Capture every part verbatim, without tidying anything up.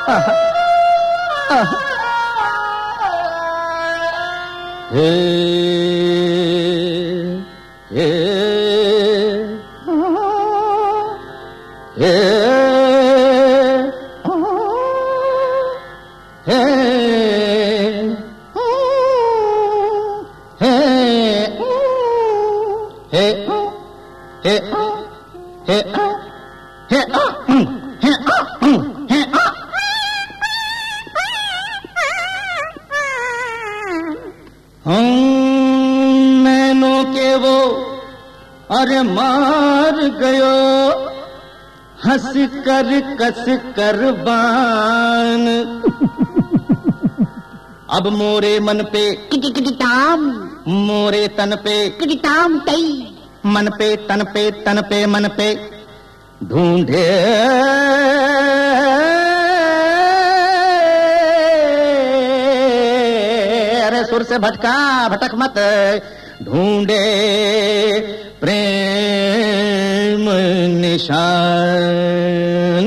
हे हे हे नैनों के वो अरे मार गयो हंस कर कस कर बान। अब मोरे मन पे किटिकिटाम, मोरे तन पे किटिटाम तई, मन पे तन पे तन पे मन पे ढूंढे अरे सुर से भटका भटक मत, ढूंढे प्रेम निशान।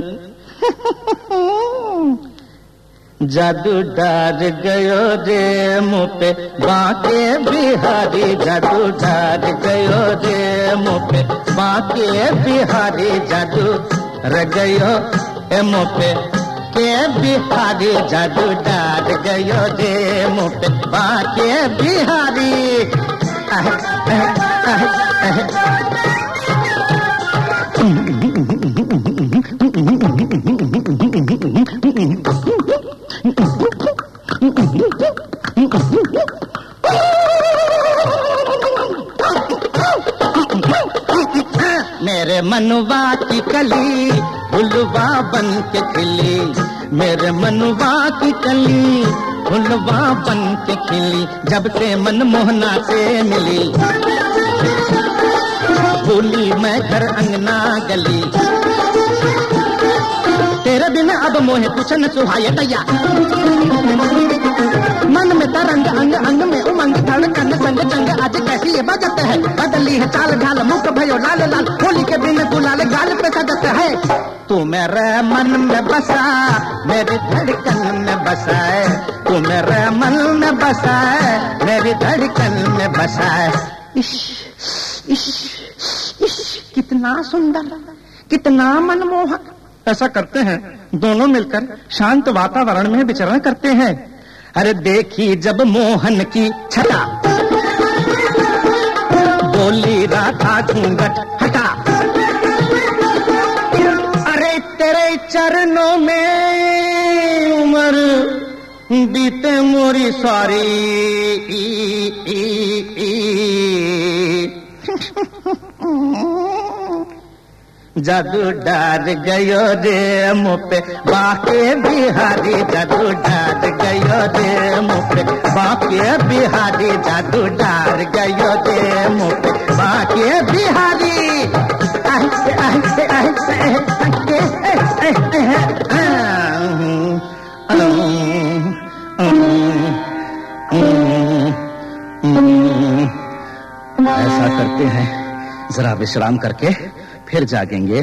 जादू डार गयो रे मुँह पे बाके बिहारी, जादू डार गयो रे मुँह पे बाके बिहारी, जादू र गयो ए मुँह पे के बिहारी, जादू डार गयो रे मुँह पे बाके बिहारी। आह, आह, आह, आह। मेरे मनवा की कली फुलवा बन के खिली, मेरे मनवा की कली फुलवा बन के खिली, जब से मनमोहना से मिली, भूली मैं घर अंगना गली। तेरे बिना अब मोहे कुछ न सुहाए दैया, मन में तरंग अंग अंग में उमंग, धड़कन संग जंग आज कैसी ये बजत है, बदली है चाल ढाल मुख भयो लाल लाल, होली के दिन गुलाल गाल पे सजत है। तू मेरे मन में बसा मेरी धड़कन में बसा है, तू मेरे मन में बसा है मेरी धड़कन में बसा है। इश इश इश कितना सुंदर, कितना मनमोहक। ऐसा करते हैं दोनों मिलकर शांत वातावरण में विचरण करते हैं। अरे देखी जब मोहन की छटा, बोली राधा घूंघट हटा, अरे तेरे चरणों में उम्र बीते मोरी सारी। ई, ई, ई, जादू डार गयो रे मुँह पे बाके बिहारी, जादू डार गयो रे मुँह पे बाके बिहारी, जादू डार गयो रे मुँह पे बाके बिहारी। ऐसे ऐसे ऐसे ऐसा करते हैं, जरा विश्राम करके फिर जागेंगे।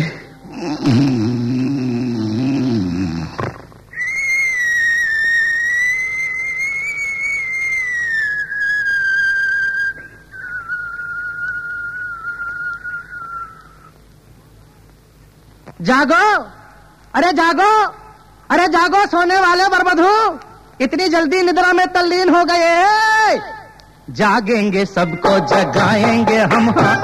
जागो, अरे जागो, अरे जागो सोने वाले बरबधू, इतनी जल्दी निद्रा में तल्लीन हो गए। जागेंगे सबको जगाएंगे हम,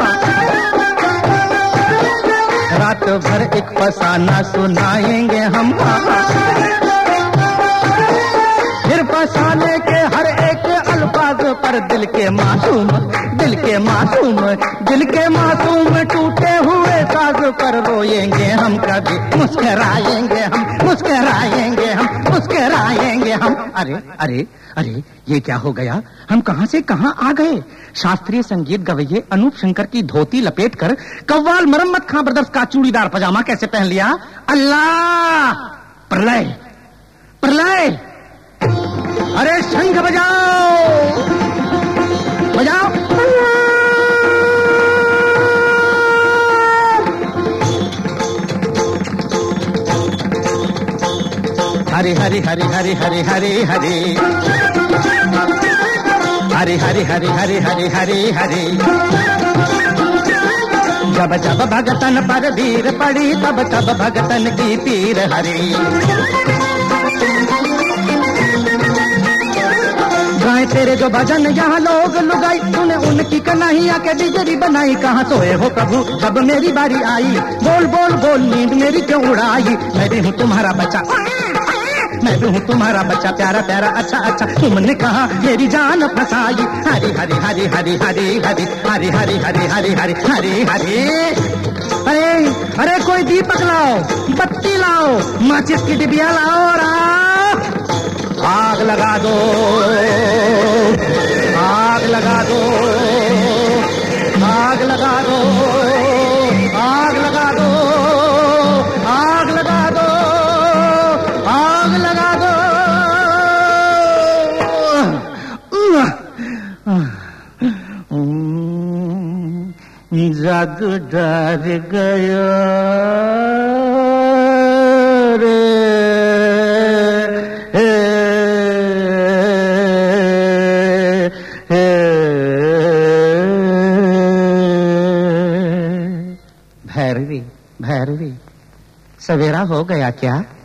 रात भर एक फसाना सुनाएंगे हम, फिर फसाने के हर एक अल्फाज पर दिल के मासूम, दिल के मासूम, दिल के मासूम टूटे हुए साज पर रोएंगे हम, कभी मुस्कराएंगे हम, मुस्कराएंगे हम, मुस्कराएंगे हम। अरे अरे अरे ये क्या हो गया, हम कहां से कहां आ गए। शास्त्रीय संगीत गवैये अनूप शंकर की धोती लपेटकर कव्वाल मरम्मत खां ब्रदर्स का चूड़ीदार पजामा कैसे पहन लिया। अल्लाह, प्रलय प्रलय। अरे शंख बजाओ बजाओ। हरि हरि हरि हरि हरि हरि हरि हरि हरि हरि हरि हरि हरि हरि। जब जब भगतन पर भीड़ पड़ी तब तब भगतन की पीर हरी। गाए तेरे जो भजन यहाँ लोग लुगाई, तूने उनकी कन्हैया के डिगरी बनाई। कहाँ सोए हो प्रभु जब मेरी बारी आई, बोल बोल बोल नींद मेरी क्यों उड़ाई। मैं भी हूँ तुम्हारा बच्चा, मैं भी हूँ तुम्हारा बच्चा, प्यारा प्यारा अच्छा अच्छा तुमने कहा मेरी जान फसाई। हरी हरी हरी हरी हरी हरी हरी हरी हरी हरी हरी हरी हरी। अरे अरे कोई दीपक लाओ, बत्ती लाओ, माचिस की डिबिया लाओ और आग लगा दो, आग लगा दो, आग लगा दो, आग लगा दो, आग लगा दो, आग लगा दो। जग डर गया रे, भैरवी भैरवी सवेरा हो गया क्या?